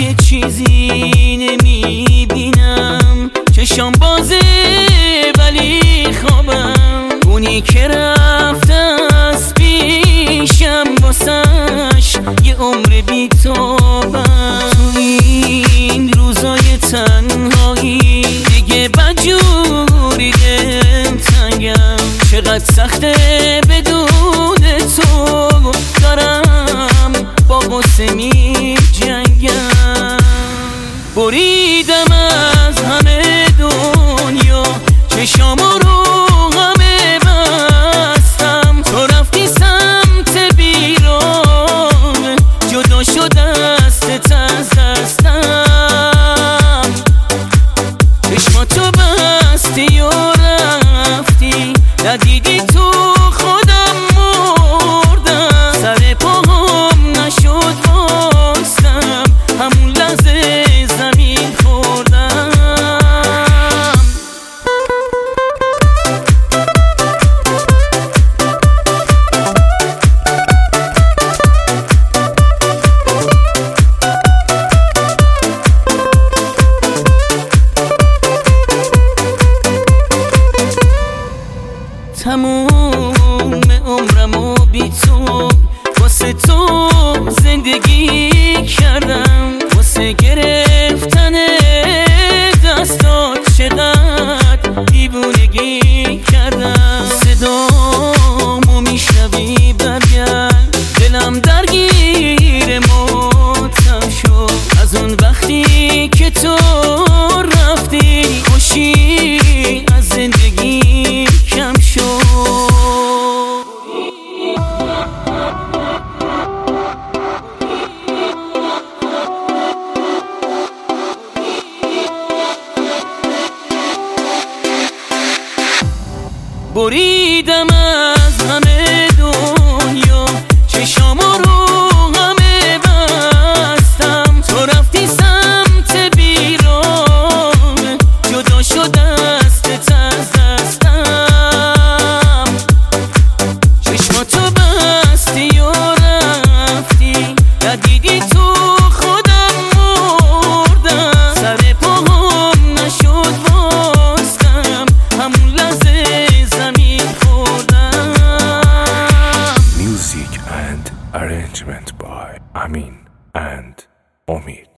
دیگه چیزی نمیبینم، چشام بازه ولی خوابم. اونی که رفته از پیشم واسش یه عمر بی‌تابم. تو این روزای تنهایی دیگه بدجوری دلتنگم. چقدر سخته بدون تو دارم با غصه می جنگم. بریدم از همه دنیا، چشامو رو همه بستم. تو رفتی سمت بیرون، جدا شد دستت از دستم. چشماتو بستی و رفتی، ندیدی تو خودم مردم. سر پاهم نشد بستم، همون لحظه زمین خوردم. تموم عمرمو بی تو واسه تو زندگی کردم. واسه گرفتن دستات چقدر دیوونگی کردم. صدامو میشنوی برگرد، دلم درگیر ماتم شد. از اون وقتی که تو رفتی خوشی از زندگی کم شد. بریدم از همه دنیا، چشامو رو همه بستم. تو رفتی سمت بیرون، جدا شد دستت از دستم. چشماتو بستی و رفتی، ندیدی تو خودم مردم. سر پاهم نشد بستم، همون لحظه زمین خوردم. Music and arrangement by Amin and Omid.